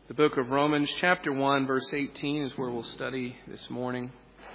The book of Romans, chapter 1, verse 18 is where we'll study this morning.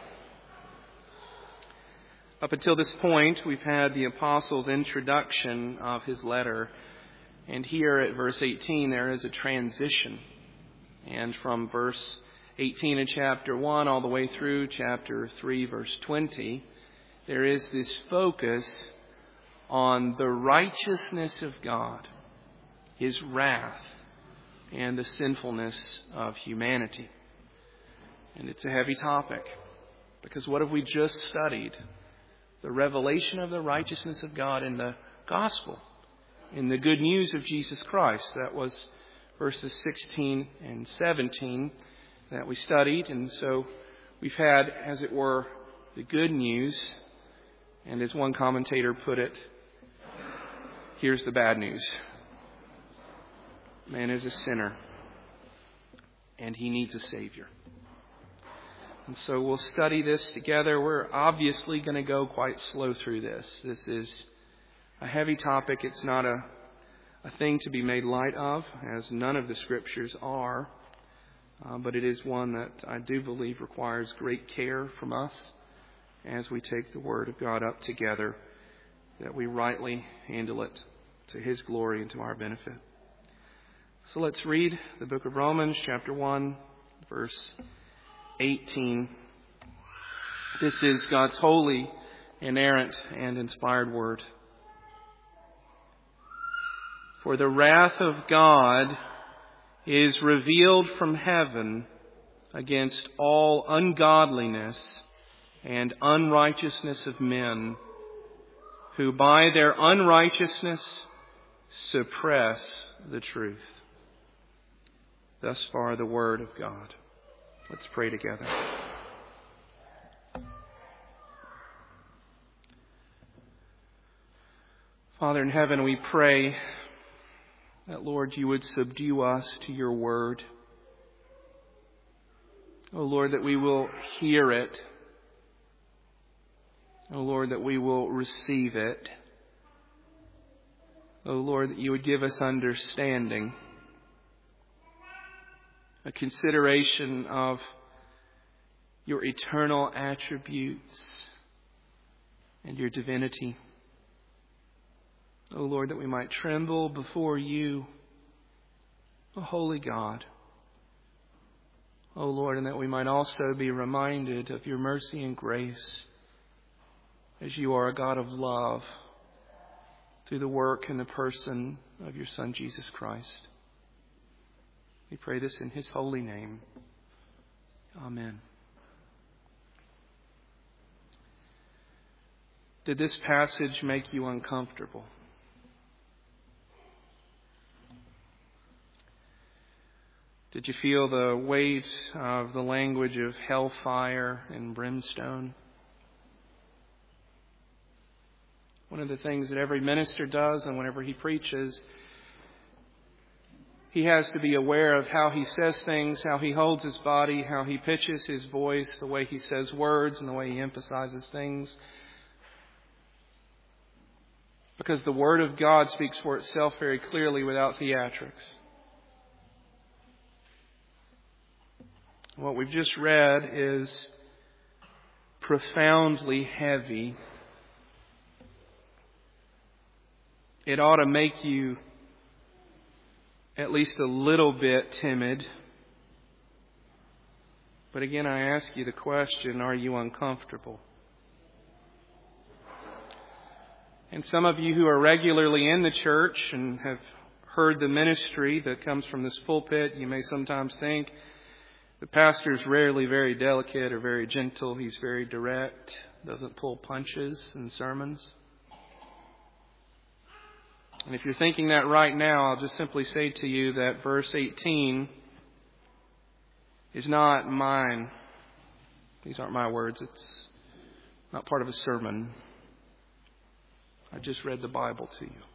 Up until this point, we've had the apostle's introduction of his letter. And here at verse 18, there is a transition. And from verse 18 in chapter 1 all the way through chapter 3, verse 20, there is this focus on the righteousness of God, His wrath, and the sinfulness of humanity. And it's a heavy topic, because what have we just studied? The revelation of the righteousness of God in the gospel, in the good news of Jesus Christ. That was verses 16 and 17 that we studied. And so we've had, as it were, the good news. And as one commentator put it, here's the bad news. Man is a sinner, and he needs a Savior. And so we'll study this together. We're obviously going to go quite slow through this. This is a heavy topic. It's not a thing to be made light of, as none of the Scriptures are. But it is one that I do believe requires great care from us as we take the Word of God up together, that we rightly handle it to His glory and to our benefit. So let's read the book of Romans, chapter 1, verse 18. This is God's holy, inerrant, and inspired word. For the wrath of God is revealed from heaven against all ungodliness and unrighteousness of men, who by their unrighteousness suppress the truth. Thus far the word of God. Let's pray together. Father in heaven, we pray that, Lord, you would subdue us to your word. Oh, Lord, that we will hear it. Oh, Lord, that we will receive it. Oh, Lord, that you would give us understanding, a consideration of your eternal attributes and your divinity. Oh Lord, that we might tremble before you, O holy God. Oh Lord, and that we might also be reminded of your mercy and grace, as you are a God of love through the work and the person of your Son, Jesus Christ. We pray this in His holy name. Amen. Did this passage make you uncomfortable? Did you feel the weight of the language of hellfire and brimstone? One of the things that every minister does, and whenever he preaches, he has to be aware of how he says things, how he holds his body, how he pitches his voice, the way he says words, and the way he emphasizes things. Because the Word of God speaks for itself very clearly without theatrics. What we've just read is profoundly heavy. It ought to make you at least a little bit timid. But again, I ask you the question, are you uncomfortable? And some of you who are regularly in the church and have heard the ministry that comes from this pulpit, you may sometimes think the pastor is rarely very delicate or very gentle. He's very direct, doesn't pull punches in sermons. And if you're thinking that right now, I'll just simply say to you that verse 18 is not mine. These aren't my words. It's not part of a sermon. I just read the Bible to you.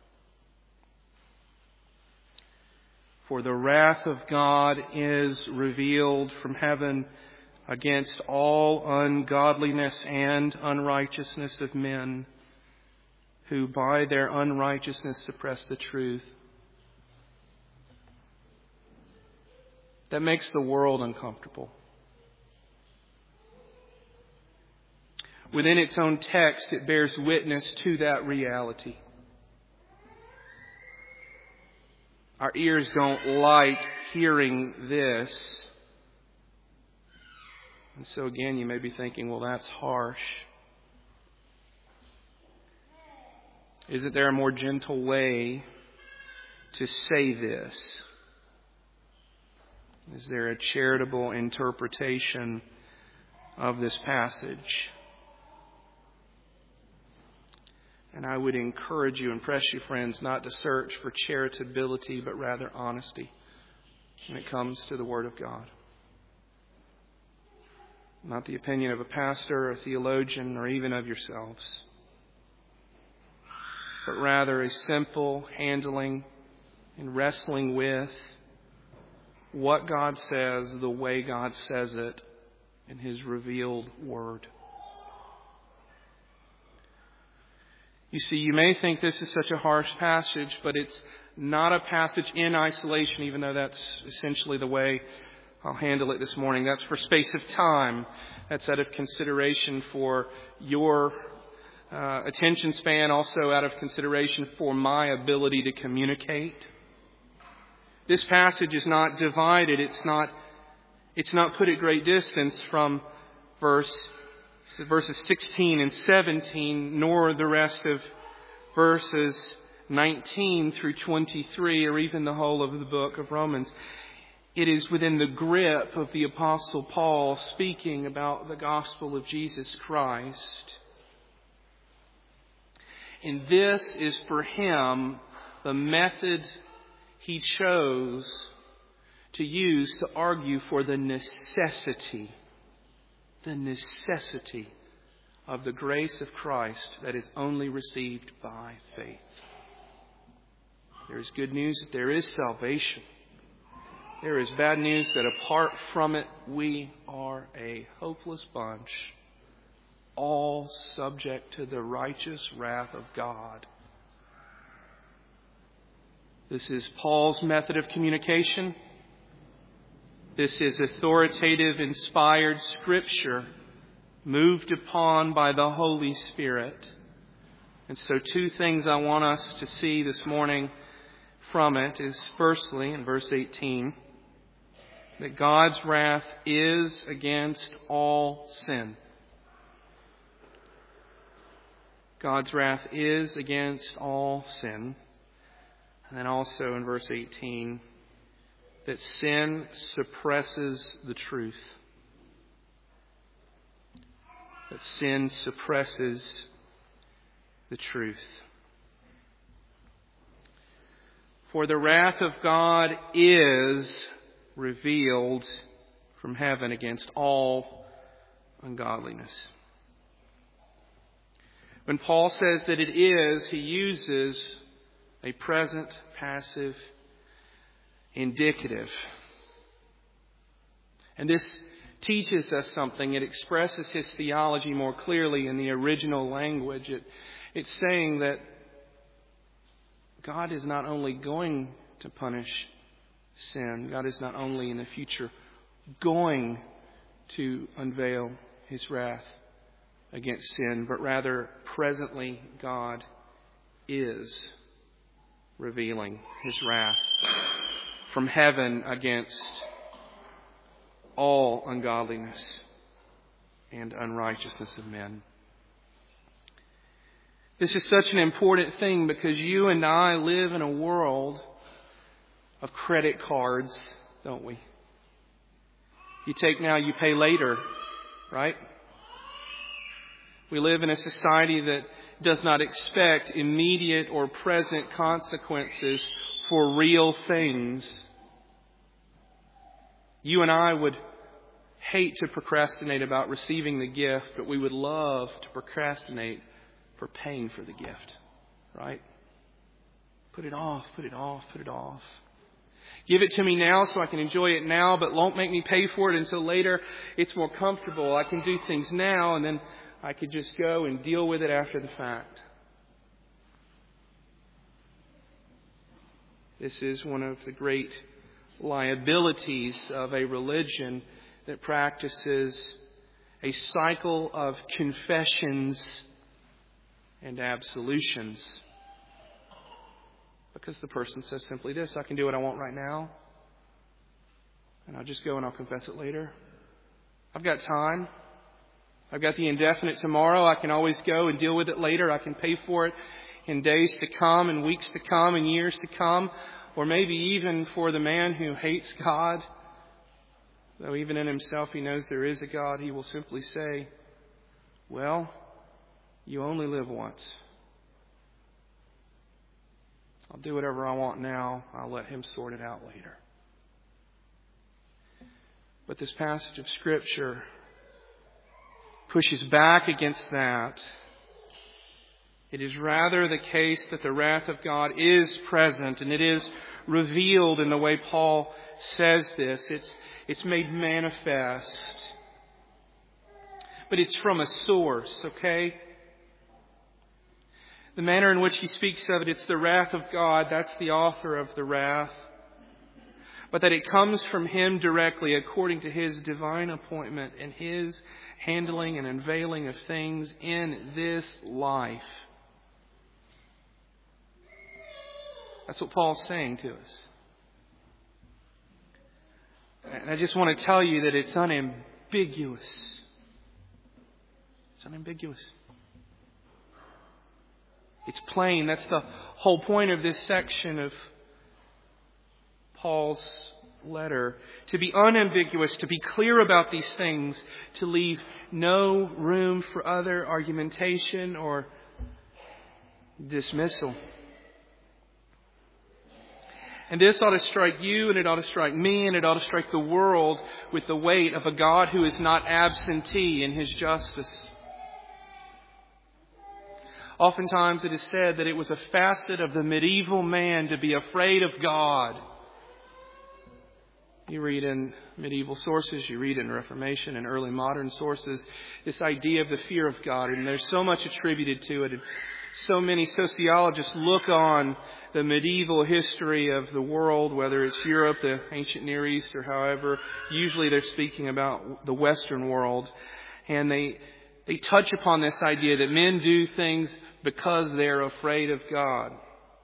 For the wrath of God is revealed from heaven against all ungodliness and unrighteousness of men, who by their unrighteousness suppress the truth. that makes the world uncomfortable. Within its own text, it bears witness to that reality. Our ears don't like hearing this. And so again, you may be thinking, well, that's harsh. Isn't there a more gentle way to say this? Is there a charitable interpretation of this passage? And I would encourage you and press you, friends, not to search for charitability, but rather honesty when it comes to the Word of God. Not the opinion of a pastor, a theologian, or even of yourselves, but rather a simple handling and wrestling with what God says, the way God says it in His revealed Word. You see, you may think this is such a harsh passage, but it's not a passage in isolation, even though that's essentially the way I'll handle it this morning. That's for space of time. That's out of consideration for your attention span, also out of consideration for my ability to communicate. This passage is not divided. It's not put at great distance from verses 16 and 17, nor the rest of verses 19 through 23, or even the whole of the book of Romans. It is within the grip of the Apostle Paul speaking about the gospel of Jesus Christ. And this is for him the method he chose to use to argue for the necessity of the grace of Christ that is only received by faith. There is good news that there is salvation. There is bad news that apart from it, we are a hopeless bunch, all subject to the righteous wrath of God. This is Paul's method of communication. This is authoritative, inspired Scripture, moved upon by the Holy Spirit. And so 2 things I want us to see this morning from it is, firstly, in verse 18, that God's wrath is against all sin. God's wrath is against all sin. And then also in verse 18, that sin suppresses the truth. That sin suppresses the truth. For the wrath of God is revealed from heaven against all ungodliness. When Paul says that it is, he uses a present passive indicative. And this teaches us something. It expresses his theology more clearly in the original language. It's saying that God is not only going to punish sin, God is not only in the future going to unveil His wrath against sin, but rather presently God is revealing His wrath from heaven against all ungodliness and unrighteousness of men. This is such an important thing because you and I live in a world of credit cards, don't we? You take now, you pay later, right? We live in a society that does not expect immediate or present consequences for real things. You and I would hate to procrastinate about receiving the gift, but we would love to procrastinate for paying for the gift, right? Put it off, put it off, put it off. Give it to me now so I can enjoy it now, but don't make me pay for it until later. It's more comfortable. I can do things now, and then I could just go and deal with it after the fact. This is one of the great liabilities of a religion that practices a cycle of confessions and absolutions. Because the person says simply this: I can do what I want right now, and I'll just go and I'll confess it later. I've got time. I've got the indefinite tomorrow. I can always go and deal with it later. I can pay for it in days to come and weeks to come and years to come. Or maybe even for the man who hates God, though even in himself he knows there is a God, he will simply say, well, you only live once. I'll do whatever I want now. I'll let Him sort it out later. But this passage of Scripture pushes back against that. It is rather the case that the wrath of God is present, and it is revealed in the way Paul says this. It's made manifest. But it's from a source, okay? The manner in which he speaks of it, it's the wrath of God. That's the author of the wrath. But that it comes from Him directly according to His divine appointment and His handling and unveiling of things in this life. That's what Paul's saying to us. And I just want to tell you that it's unambiguous. It's unambiguous. It's plain. That's the whole point of this section of Paul's letter. To be unambiguous, to be clear about these things, to leave no room for other argumentation or dismissal. And this ought to strike you, and it ought to strike me, and it ought to strike the world with the weight of a God who is not absentee in His justice. Oftentimes it is said that it was a facet of the medieval man to be afraid of God. You read in medieval sources, you read in Reformation and early modern sources, this idea of the fear of God. And there's so much attributed to it. And so many sociologists look on the medieval history of the world, whether it's Europe, the ancient Near East, or however. Usually they're speaking about the Western world. And they touch upon this idea that men do things because they're afraid of God.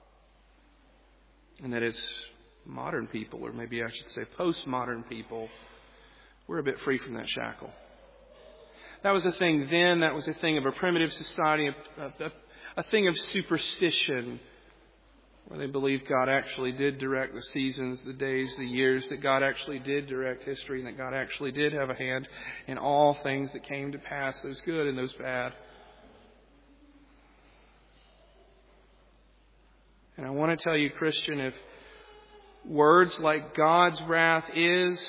And that it's modern people, or maybe I should say postmodern people, we're a bit free from that shackle. That was a thing then. That was a thing of a primitive society, a thing of superstition, where they believed God actually did direct the seasons, the days, the years, that God actually did direct history, and that God actually did have a hand in all things that came to pass, those good and those bad. And I want to tell you, Christian, if words like God's wrath is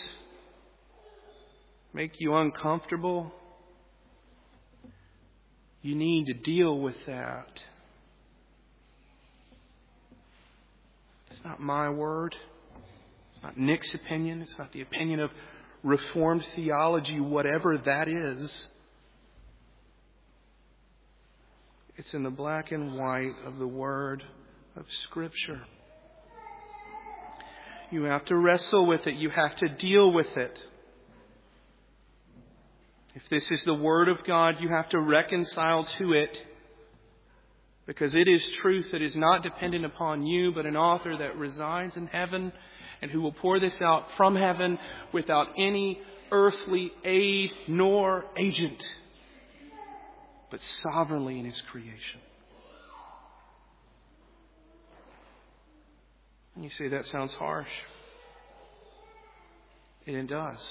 make you uncomfortable, you need to deal with that. It's not my word. It's not Nick's opinion. It's not the opinion of Reformed theology, whatever that is. It's in the black and white of the Word of Scripture. You have to wrestle with it. You have to deal with it. If this is the Word of God, you have to reconcile to it, because it is truth that is not dependent upon you, but an author that resides in heaven and who will pour this out from heaven without any earthly aid nor agent, but sovereignly in His creation. And you say, that sounds harsh. And it does.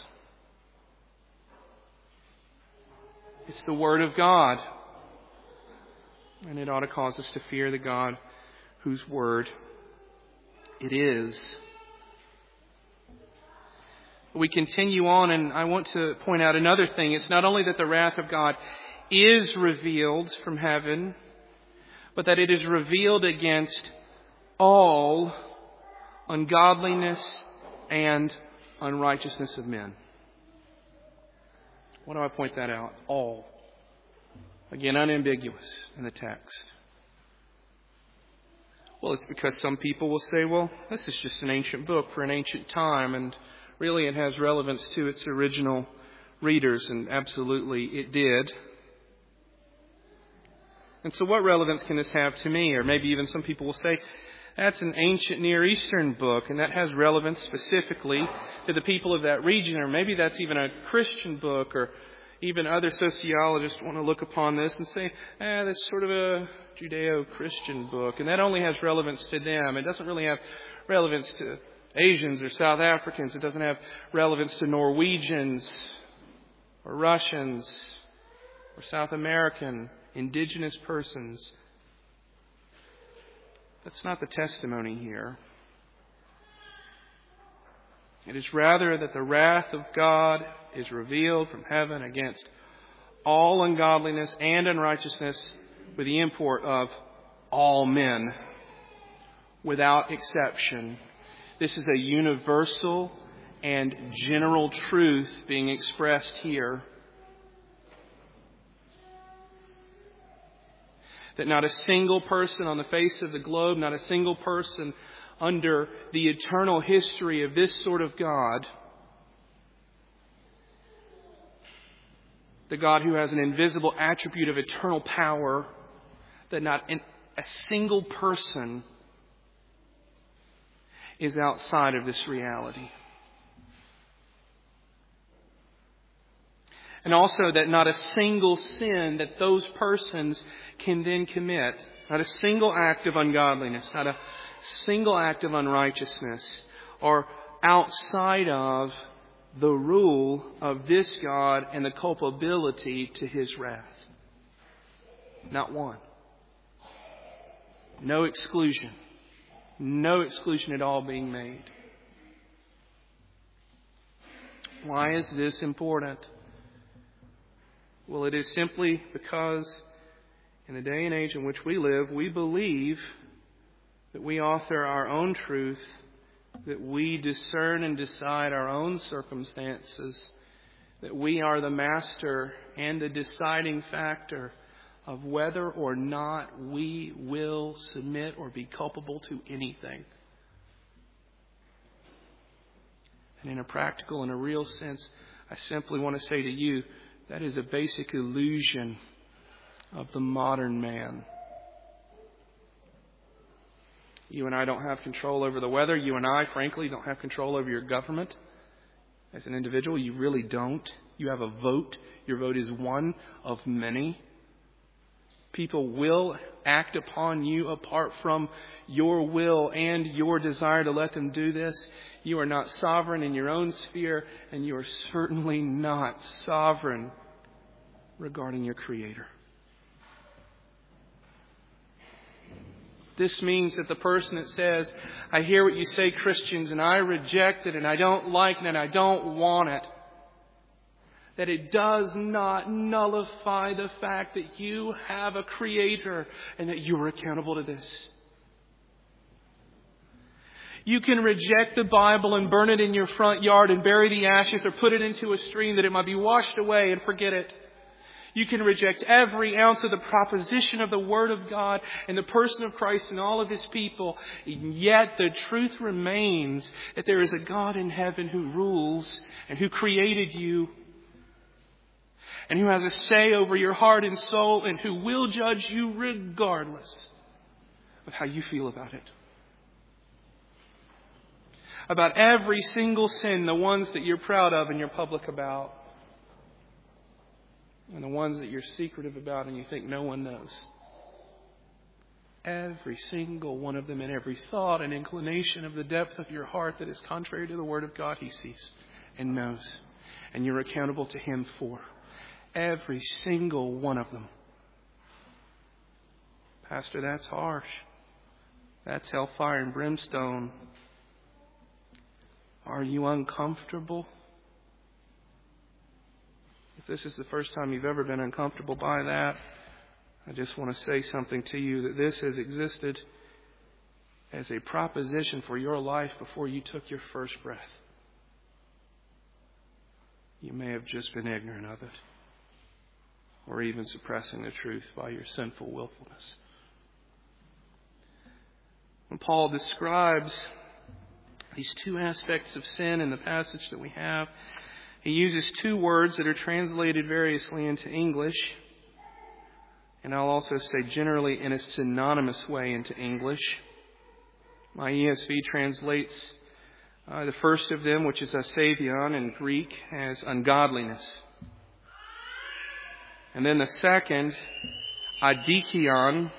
It's the Word of God. And it ought to cause us to fear the God whose Word it is. We continue on, and I want to point out another thing. It's not only that the wrath of God is revealed from heaven, but that it is revealed against all ungodliness and unrighteousness of men. Why do I point that out? All. Again, unambiguous in the text. Well, it's because some people will say, well, this is just an ancient book for an ancient time, and really it has relevance to its original readers, and absolutely it did. And so what relevance can this have to me? Or maybe even some people will say, that's an ancient Near Eastern book, and that has relevance specifically to the people of that region. Or maybe that's even a Christian book, or even other sociologists want to look upon this and say, that's sort of a Judeo-Christian book, and that only has relevance to them. It doesn't really have relevance to Asians or South Africans. It doesn't have relevance to Norwegians or Russians or South American indigenous persons. That's not the testimony here. It is rather that the wrath of God is revealed from heaven against all ungodliness and unrighteousness, with the import of all men, without exception. This is a universal and general truth being expressed here. That not a single person on the face of the globe, not a single person under the eternal history of this sort of God, the God who has an invisible attribute of eternal power, that not a single person is outside of this reality. And also that not a single sin that those persons can then commit, not a single act of ungodliness, not a single act of unrighteousness, are outside of the rule of this God and the culpability to His wrath. Not one. No exclusion. No exclusion at all being made. Why is this important? Well, it is simply because in the day and age in which we live, we believe that we author our own truth, that we discern and decide our own circumstances, that we are the master and the deciding factor of whether or not we will submit or be culpable to anything. And in a practical and a real sense, I simply want to say to you, that is a basic illusion of the modern man. You and I don't have control over the weather. You and I, frankly, don't have control over your government. As an individual, you really don't. You have a vote. Your vote is one of many. People will act upon you apart from your will and your desire to let them do this. You are not sovereign in your own sphere, and you are certainly not sovereign regarding your Creator. This means that the person that says, I hear what you say, Christians, and I reject it, and I don't like it, and I don't want it, that it does not nullify the fact that you have a Creator and that you are accountable to this. You can reject the Bible and burn it in your front yard and bury the ashes or put it into a stream that it might be washed away and forget it. You can reject every ounce of the proposition of the Word of God and the person of Christ and all of His people. And yet the truth remains that there is a God in heaven who rules and who created you, and who has a say over your heart and soul, and who will judge you regardless of how you feel about it. About every single sin, the ones that you're proud of and you're public about, and the ones that you're secretive about and you think no one knows. Every single one of them, and every thought and inclination of the depth of your heart that is contrary to the Word of God, He sees and knows, and you're accountable to Him for. Every single one of them. Pastor, that's harsh. That's hellfire and brimstone. Are you uncomfortable? If this is the first time you've ever been uncomfortable by that, I just want to say something to you, that this has existed as a proposition for your life before you took your first breath. You may have just been ignorant of it, or even suppressing the truth by your sinful willfulness. When Paul describes these two aspects of sin in the passage that we have, he uses two words that are translated variously into English, and I'll also say generally in a synonymous way into English. My ESV translates the first of them, which is asavion in Greek, as ungodliness. And then the second, adikion,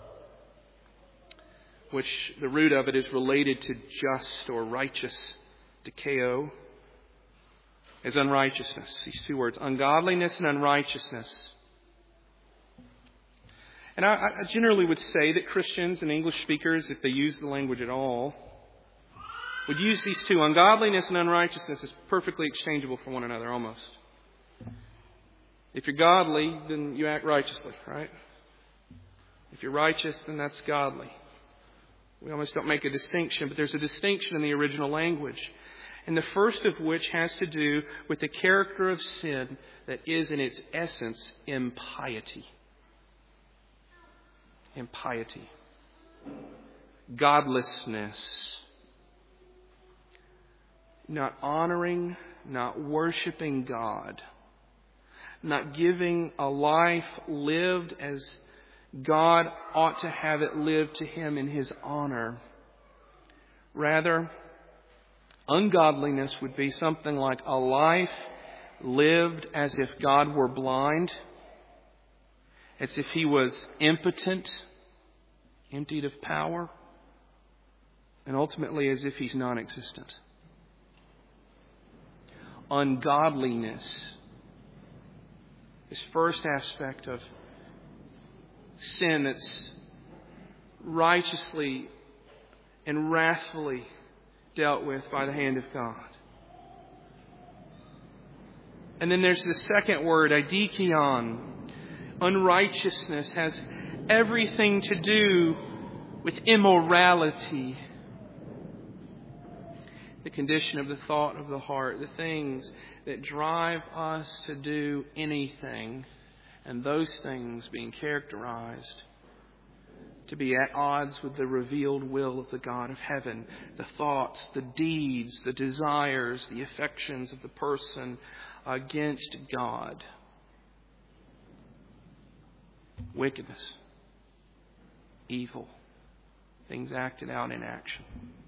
which the root of it is related to just or righteous, dikeo, as unrighteousness. These two words, ungodliness and unrighteousness. And I generally would say that Christians and English speakers, if they use the language at all, would use these two, ungodliness and unrighteousness, as perfectly exchangeable for one another almost. If you're godly, then you act righteously, right? If you're righteous, then that's godly. We almost don't make a distinction, but there's a distinction in the original language. And the first of which has to do with the character of sin that is in its essence impiety. Impiety. Godlessness. Not honoring, not worshiping God. Not giving a life lived as God ought to have it lived to Him in His honor. Rather, ungodliness would be something like a life lived as if God were blind, as if He was impotent, emptied of power, and ultimately as if He's non-existent. Ungodliness, this first aspect of sin that's righteously and wrathfully dealt with by the hand of God. And then there's the second word, adikion. Unrighteousness has everything to do with immorality. The condition of the thought of the heart, the things that drive us to do anything, and those things being characterized to be at odds with the revealed will of the God of heaven. The thoughts, the deeds, the desires, the affections of the person against God. Wickedness. Evil. Things acted out in action.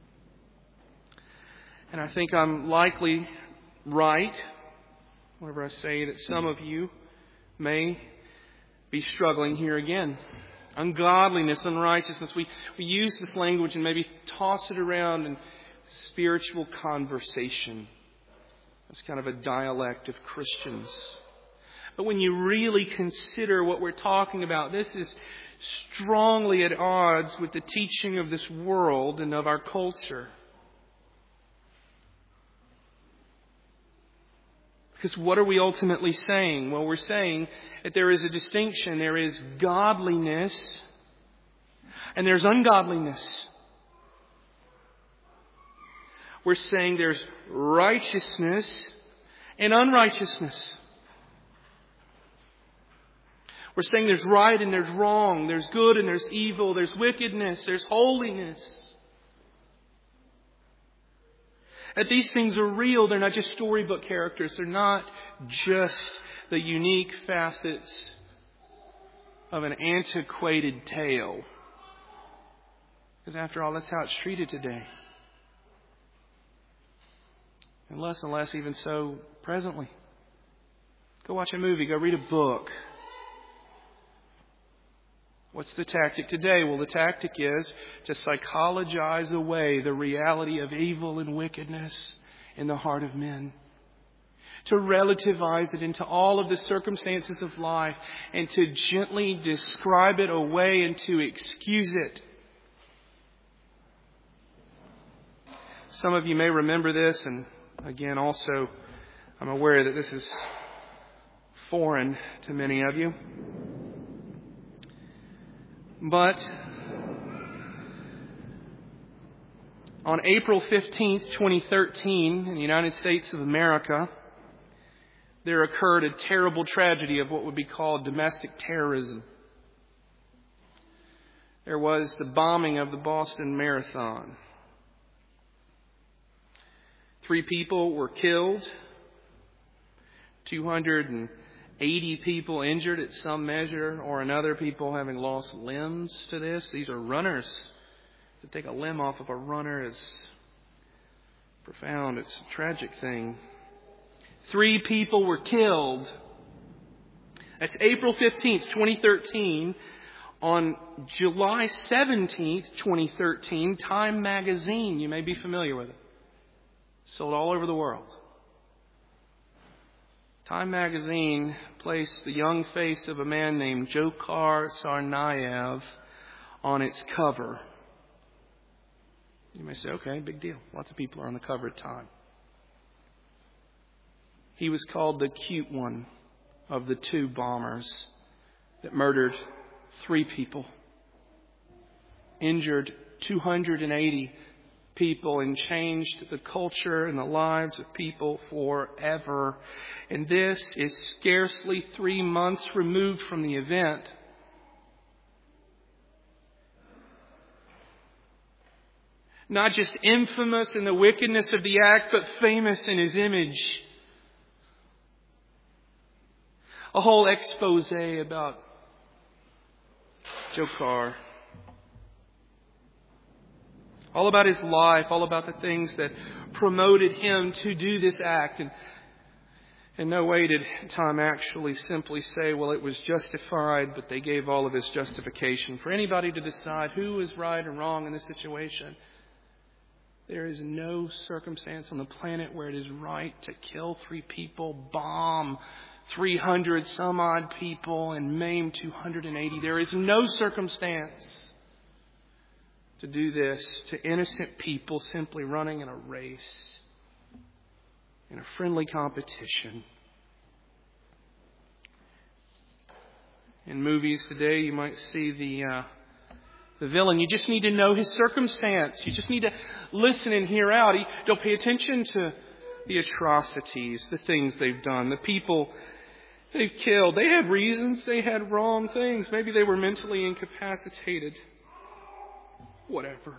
And I think I'm likely right whenever I say that some of you may be struggling here again. Ungodliness, unrighteousness. We use this language and maybe toss it around in spiritual conversation. It's kind of a dialect of Christians. But when you really consider what we're talking about, this is strongly at odds with the teaching of this world and of our culture. Because what are we ultimately saying? Well, we're saying that there is a distinction. There is godliness and there's ungodliness. We're saying there's righteousness and unrighteousness. We're saying there's right and there's wrong. There's good and there's evil. There's wickedness. There's holiness. That these things are real. They're not just storybook characters. They're not just the unique facets of an antiquated tale. Because after all, that's how it's treated today. And less even so presently. Go watch a movie. Go read a book. What's the tactic today? Well, the tactic is to psychologize away the reality of evil and wickedness in the heart of men. To relativize it into all of the circumstances of life and to gently describe it away and to excuse it. Some of you may remember this, and again, also, I'm aware that this is foreign to many of you. But on April 15th, 2013, in the United States of America, there occurred a terrible tragedy of what would be called domestic terrorism. there was the bombing of the Boston Marathon. 3 people were killed. 280 people injured at some measure or another. People having lost limbs to this. These are runners. To take a limb off of a runner is profound. It's a tragic thing. 3 people were killed. That's April 15th, 2013. On July 17th, 2013, Time magazine, you may be familiar with it, sold all over the world. Time magazine placed the young face of a man named Dzhokhar Tsarnaev on its cover. You may say, okay, big deal. Lots of people are on the cover of Time. He was called the cute one of the 2 bombers that murdered 3 people, injured 280 people, and changed the culture and the lives of people forever. And this is scarcely 3 months removed from the event. Not just infamous in the wickedness of the act, but famous in his image. A whole expose about Dzhokhar. All about his life, all about the things that promoted him to do this act. And in no way did Time actually simply say, well, it was justified, but they gave all of this justification for anybody to decide who is right and wrong in this situation. There is no circumstance on the planet where it is right to kill 3 people, bomb 300 some odd people, and maim 280. There is no circumstance to do this to innocent people simply running in a race, in a friendly competition. In movies today, you might see the villain. You just need to know his circumstance. You just need to listen and hear out. Don't pay attention to the atrocities, the things they've done, the people they've killed. They had reasons. They had wrong things. Maybe they were mentally incapacitated. Whatever.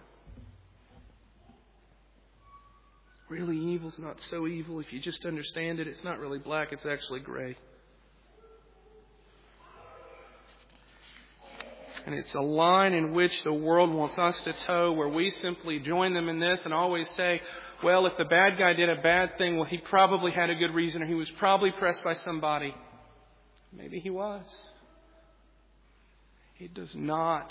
Really, evil's not so evil. If you just understand it, it's not really black. It's actually gray. And it's a line in which the world wants us to toe, where we simply join them in this and always say, well, if the bad guy did a bad thing, well, he probably had a good reason, or he was probably pressed by somebody. Maybe he was. It does not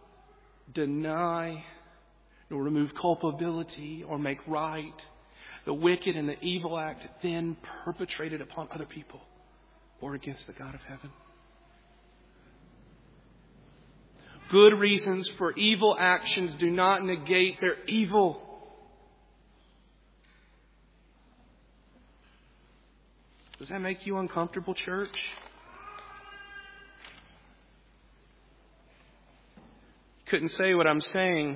deny nor remove culpability or make right the wicked and the evil act then perpetrated upon other people or against the God of heaven. Good reasons for evil actions do not negate their evil. Does that make you uncomfortable, church? Couldn't say what I'm saying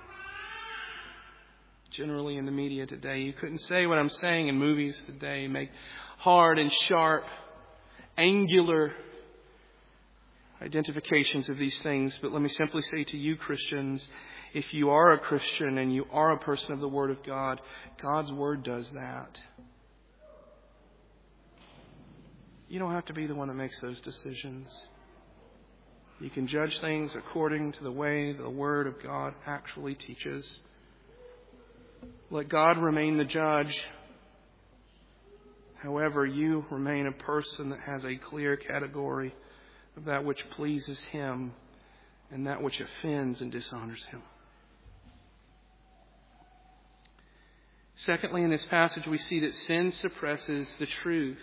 generally in the media today. You couldn't say what I'm saying in movies today. Make hard and sharp, angular identifications of these things. But let me simply say to you, Christians, if you are a Christian and you are a person of the Word of God, God's Word does that. You don't have to be the one that makes those decisions. You can judge things according to the way the Word of God actually teaches. Let God remain the judge. However, you remain a person that has a clear category of that which pleases Him and that which offends and dishonors Him. Secondly, in this passage, we see that sin suppresses the truth.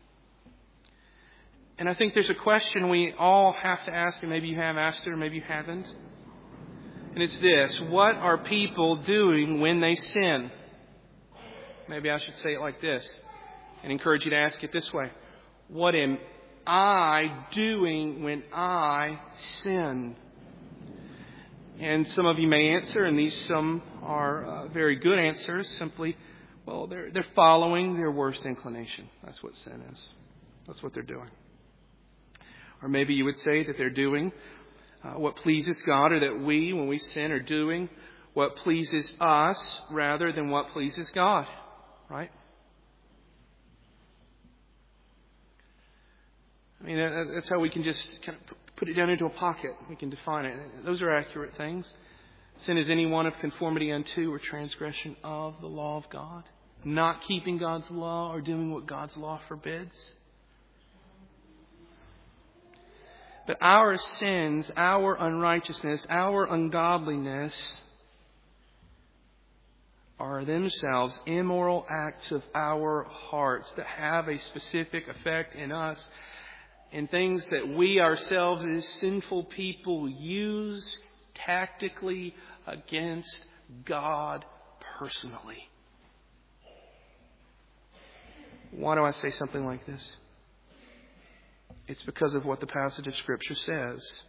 And I think there's a question we all have to ask, and maybe you have asked it or maybe you haven't. And it's this: what are people doing when they sin? Maybe I should say it like this and encourage you to ask it this way: what am I doing when I sin? And some of you may answer, and some are very good answers, simply, well, they're following their worst inclination. That's what sin is. That's what they're doing. Or maybe you would say that they're doing what pleases God, or that we, when we sin, are doing what pleases us rather than what pleases God. Right? I mean, that's how we can just kind of put it down into a pocket. We can define it. Those are accurate things. Sin is any one of conformity unto or transgression of the law of God. Not keeping God's law or doing what God's law forbids. But our sins, our unrighteousness, our ungodliness are themselves immoral acts of our hearts that have a specific effect in us, and things that we ourselves as sinful people use tactically against God personally. Why do I say something like this? It's because of what the passage of Scripture says.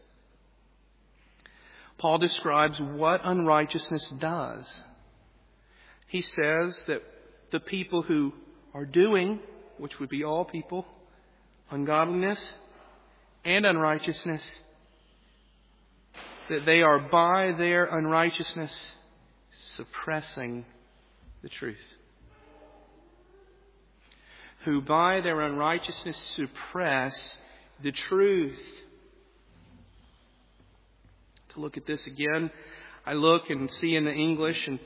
Paul describes what unrighteousness does. He says that the people who are doing, which would be all people, ungodliness and unrighteousness, that they are by their unrighteousness suppressing the truth. Who by their unrighteousness suppress the truth. To look at this again, I look and see in the English, and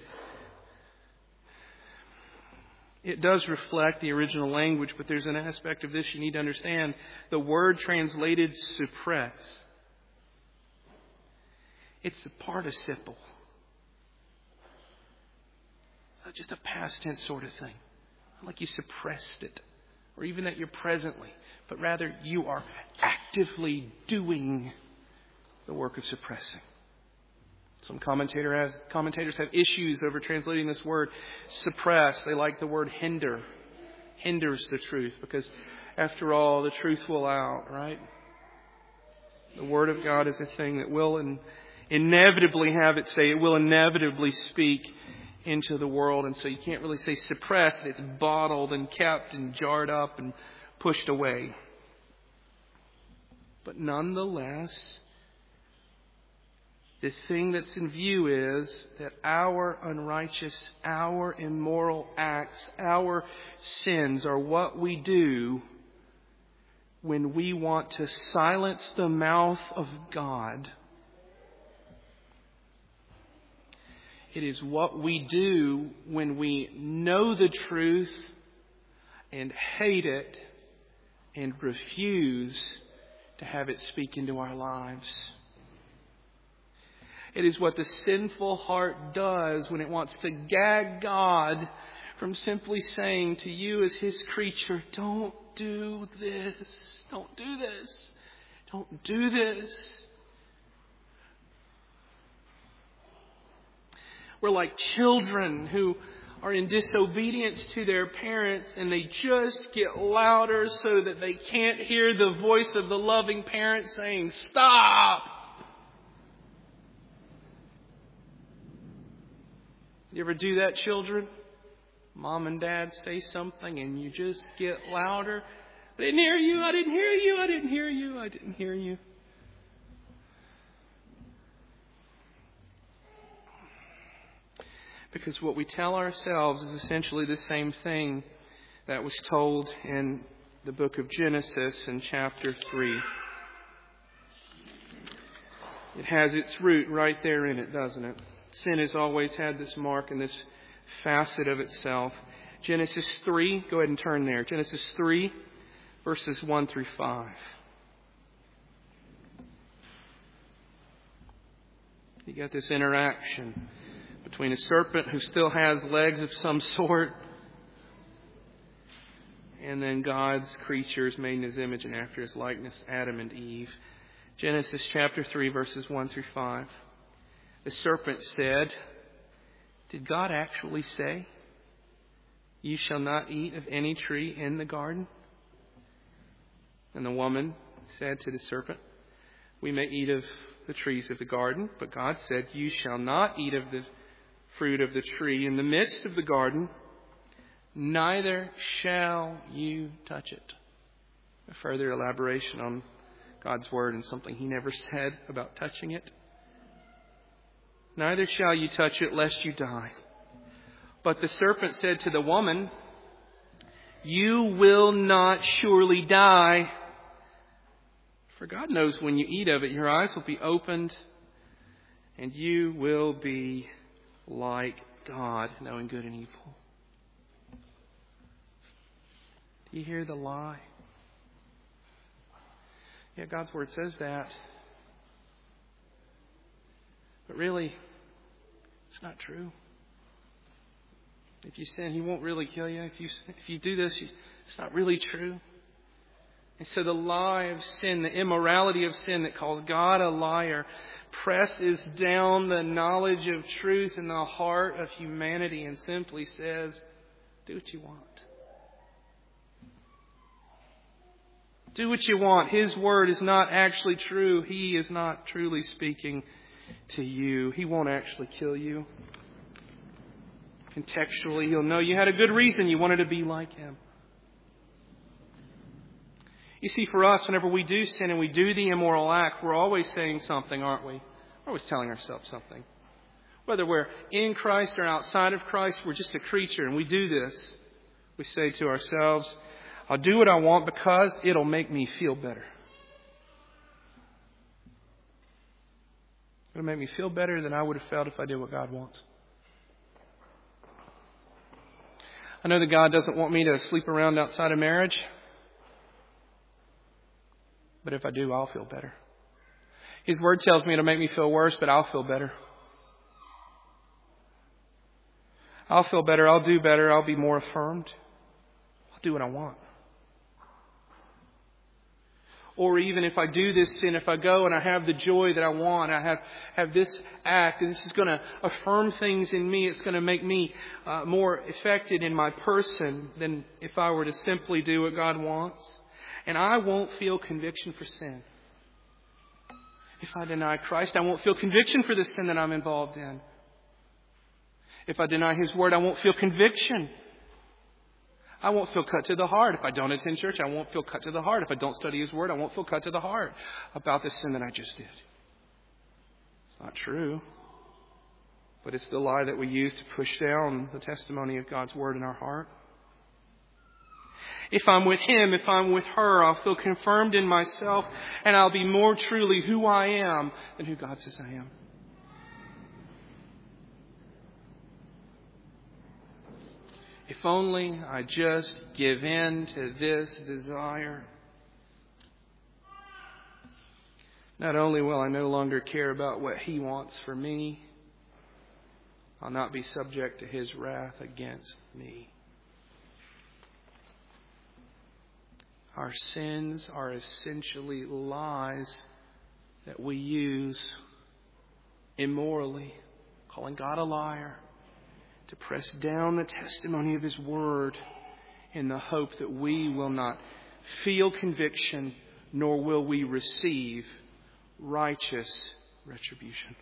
it does reflect the original language, but there's an aspect of this you need to understand. The word translated suppress, it's a participle. It's not just a past tense sort of thing. Not like you suppressed it, or even that you're presently, but rather you are actively doing the work of suppressing. Some commentators have issues over translating this word suppress. They like the word hinder. Hinders the truth, because after all, the truth will out, right? The Word of God is a thing that will inevitably have its say. It will inevitably speak into the world. And so you can't really say suppressed. It's bottled and kept and jarred up and pushed away. But nonetheless, the thing that's in view is that our unrighteous, our immoral acts, our sins are what we do when we want to silence the mouth of God. It is what we do when we know the truth and hate it and refuse to have it speak into our lives. It is what the sinful heart does when it wants to gag God from simply saying to you as His creature, don't do this, don't do this, don't do this. We're like children who are in disobedience to their parents, and they just get louder so that they can't hear the voice of the loving parent saying, stop! You ever do that, children? Mom and Dad say something and you just get louder. I didn't hear you, I didn't hear you, I didn't hear you, I didn't hear you. Because what we tell ourselves is essentially the same thing that was told in the book of Genesis in chapter 3. It has its root right there in it, doesn't it? Sin has always had this mark and this facet of itself. Genesis 3, go ahead and turn there. Genesis 3, verses 1 through 5. You got this interaction between a serpent who still has legs of some sort, and then God's creatures made in His image and after His likeness, Adam and Eve. Genesis chapter 3, verses 1 through 5. The serpent said, did God actually say, you shall not eat of any tree in the garden? And the woman said to the serpent, we may eat of the trees of the garden, but God said, you shall not eat of the fruit of the tree in the midst of the garden, neither shall you touch it. A further elaboration on God's Word and something He never said about touching it. Neither shall you touch it, lest you die. But the serpent said to the woman, You will not surely die. For God knows when you eat of it, your eyes will be opened, and you will be like God, knowing good and evil. Do you hear the lie? Yeah, God's Word says that. But really, it's not true. If you sin, He won't really kill you. If you do this, it's not really true. And so the lie of sin, the immorality of sin that calls God a liar, presses down the knowledge of truth in the heart of humanity and simply says, do what you want. Do what you want. His Word is not actually true. He is not truly speaking to you. He won't actually kill you. Contextually, He'll know you had a good reason you wanted to be like Him. You see, for us, whenever we do sin and we do the immoral act, we're always saying something, aren't we? We're always telling ourselves something. Whether we're in Christ or outside of Christ, we're just a creature and we do this. We say to ourselves, I'll do what I want because it'll make me feel better. It'll make me feel better than I would have felt if I did what God wants. I know that God doesn't want me to sleep around outside of marriage. But if I do, I'll feel better. His Word tells me it'll make me feel worse, but I'll feel better. I'll feel better. I'll do better. I'll be more affirmed. I'll do what I want. Or even if I do this sin, if I go and I have the joy that I want, I have this act, and this is going to affirm things in me. It's going to make me more affected in my person than if I were to simply do what God wants. And I won't feel conviction for sin. If I deny Christ, I won't feel conviction for the sin that I'm involved in. If I deny His Word, I won't feel conviction. I won't feel cut to the heart. If I don't attend church, I won't feel cut to the heart. If I don't study His Word, I won't feel cut to the heart about the sin that I just did. It's not true. But it's the lie that we use to push down the testimony of God's Word in our heart. If I'm with Him, if I'm with her, I'll feel confirmed in myself and I'll be more truly who I am than who God says I am. If only I just give in to this desire, not only will I no longer care about what He wants for me, I'll not be subject to His wrath against me. Our sins are essentially lies that we use immorally, calling God a liar, to press down the testimony of His Word in the hope that we will not feel conviction, nor will we receive righteous retribution.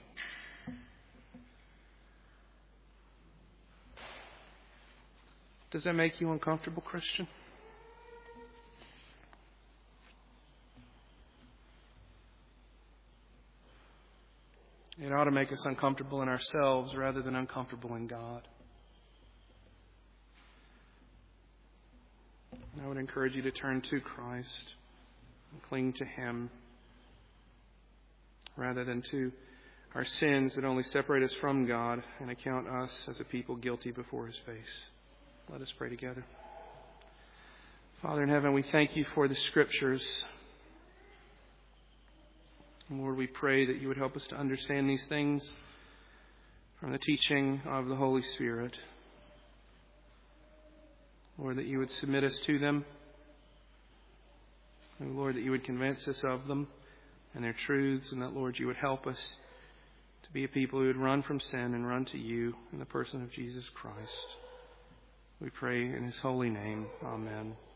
Does that make you uncomfortable, Christian? It ought to make us uncomfortable in ourselves rather than uncomfortable in God. I would encourage you to turn to Christ and cling to Him rather than to our sins that only separate us from God and account us as a people guilty before His face. Let us pray together. Father in heaven, we thank You for the Scriptures. And Lord, we pray that You would help us to understand these things from the teaching of the Holy Spirit. Lord, that You would submit us to them. And Lord, that You would convince us of them and their truths. And that, Lord, You would help us to be a people who would run from sin and run to You in the person of Jesus Christ. We pray in His holy name. Amen.